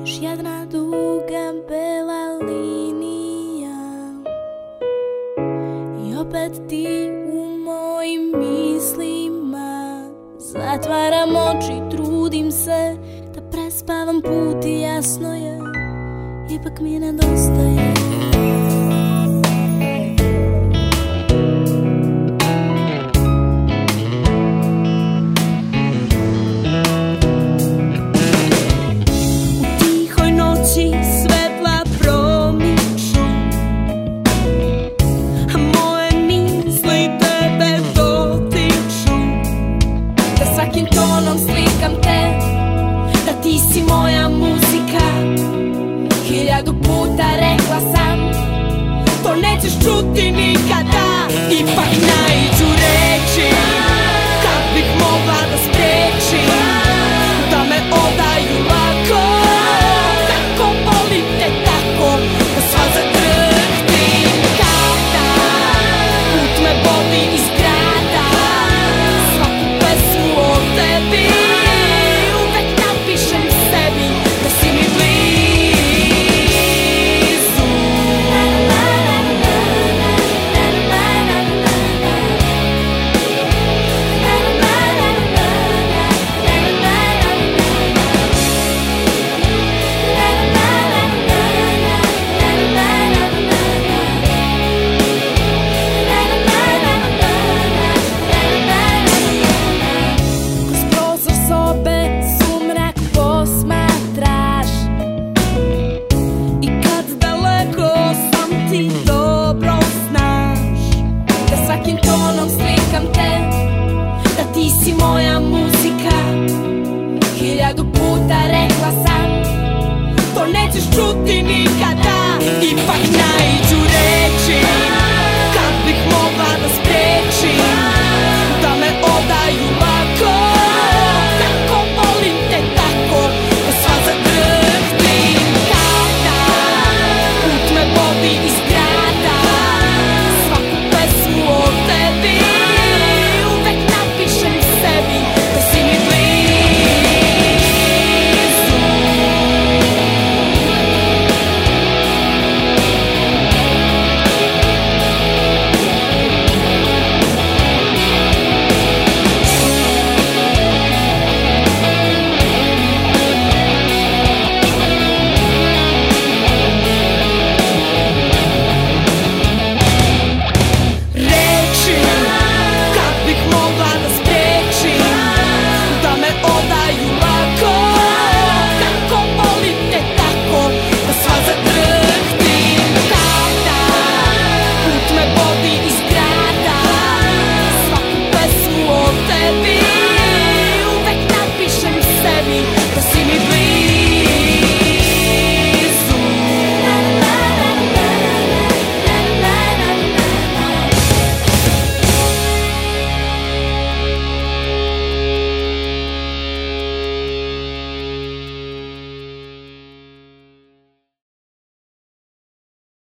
jedna duga bela linija i opet ti u mojim mislima. Zatvaram oči, trudim se da prespavam put i jasno je, ipak mi nedostaje. Svetla promiču, a moje misli tebe dotiču. Da svakim tonom slikam te, da ti si moja muzika. 1000 puta rekla sam, to nećeš čuti nikada. Ipak naiđu reči